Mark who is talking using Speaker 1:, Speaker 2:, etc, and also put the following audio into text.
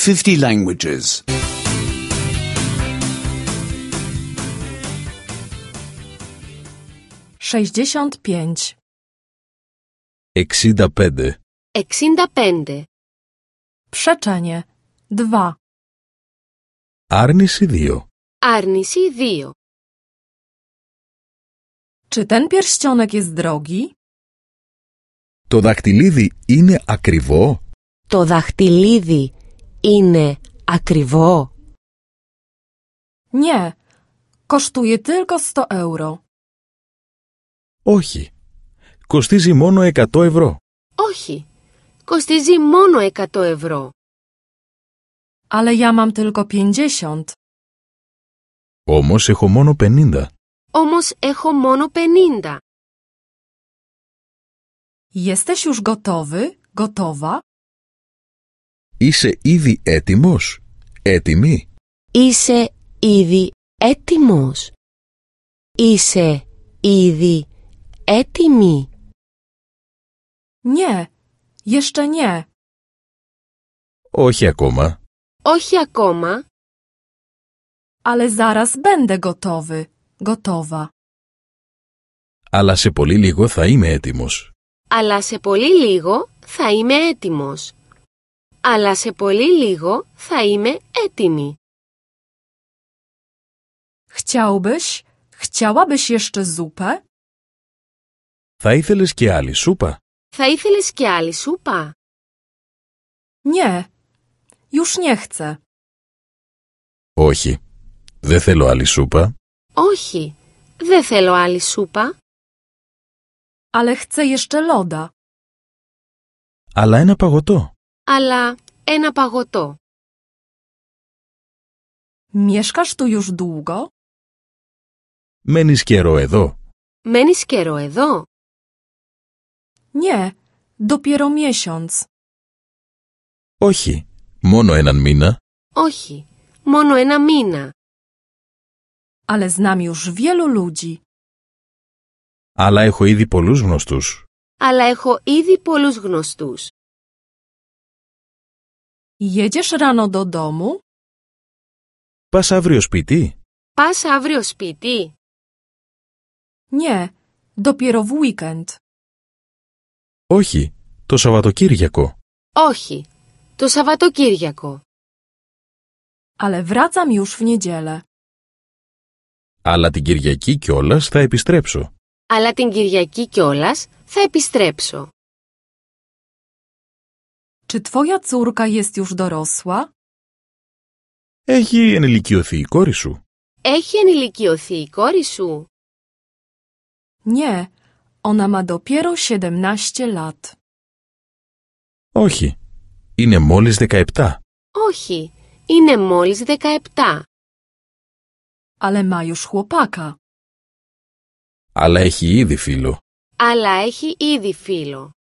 Speaker 1: 50 languages.
Speaker 2: 65.
Speaker 3: 65.
Speaker 4: 65.
Speaker 2: Przeczenie. 2.
Speaker 3: Άρνηση 2.
Speaker 4: Άρνηση 2.
Speaker 2: Czy ten pierścionek jest drogi?
Speaker 3: Το δαχτυλίδι είναι ακριβό?
Speaker 4: Το δαχτυλίδι είναι ακριβό?
Speaker 2: Nie. Kosztuje tylko 100 euro.
Speaker 3: Όχι. Κοστίζει μόνο 100 ευρώ.
Speaker 4: Όχι. Κοστίζει μόνο 100 ευρώ.
Speaker 2: Ale ja mam tylko 50.
Speaker 3: Όμως έχω μόνο 50.
Speaker 4: Όμως έχω μόνο 50.
Speaker 2: Jesteś już gotowy? Gotowa?
Speaker 3: Είσαι ήδη έτοιμος? Έτοιμη?
Speaker 4: Είσαι ήδη έτοιμος? Είσαι ήδη έτοιμη?
Speaker 2: Nie. Jeszcze nie.
Speaker 3: Όχι ακόμα.
Speaker 4: Όχι ακόμα.
Speaker 2: Ale zaraz będę gotowy. Gotowa.
Speaker 3: Αλλά σε πολύ λίγο θα είμαι έτοιμος.
Speaker 4: Αλλά σε πολύ λίγο θα είμαι έτοιμος. Αλλά σε πολύ λίγο θα είμαι έτοιμη.
Speaker 2: Chciałabyś jeszcze zupę?
Speaker 3: Θα ήθελες και άλλη σούπα?
Speaker 4: Θα ήθελες και άλλη σούπα?
Speaker 2: Nie. Już nie chcę.
Speaker 3: Όχι. Δεν θέλω άλλη σούπα.
Speaker 4: Όχι. Δεν θέλω άλλη σούπα.
Speaker 2: Ale chcę jeszcze loda.
Speaker 3: Αλλά ένα παγωτό.
Speaker 4: Αλλά ένα παγωτό.
Speaker 2: Mieszkasz tu już długo?
Speaker 3: Μένεις καιρό εδώ?
Speaker 4: Μένεις καιρό εδώ?
Speaker 2: Nie. Dopiero miesiąc.
Speaker 3: Όχι. Μόνο έναν μήνα.
Speaker 4: Όχι. Μόνο ένα μήνα.
Speaker 2: Ale znam już wielu ludzi.
Speaker 3: Αλλά έχω ήδη πολλούς γνωστούς.
Speaker 4: Αλλά έχω ήδη πολλούς γνωστούς.
Speaker 2: Jedziesz rano do domu?
Speaker 3: Πας αύριο σπίτι?
Speaker 4: Πας αύριο σπίτι?
Speaker 2: Nie. Dopiero w weekend.
Speaker 3: Όχι. Το Σαββατοκύριακο.
Speaker 4: Όχι. Το Σαββατοκύριακο.
Speaker 2: Ale wracam już w niedzielę.
Speaker 3: Αλλά την Κυριακή κιόλας θα επιστρέψω.
Speaker 4: Αλλά την Κυριακή κιόλας θα επιστρέψω.
Speaker 2: Czy twoja córka jest już dorosła?
Speaker 3: Έχει ενηλικιωθεί η κόρη σου?
Speaker 4: Έχει ενηλικιωθεί η κόρη σου?
Speaker 2: Nie. Ona ma dopiero 17 lat.
Speaker 3: Όχι. Είναι μόλις 17.
Speaker 4: Όχι. Είναι μόλις 17.
Speaker 2: Ale ma już chłopaka.
Speaker 3: Αλλά έχει ήδη φίλο.
Speaker 4: Αλλά έχει ήδη φίλο.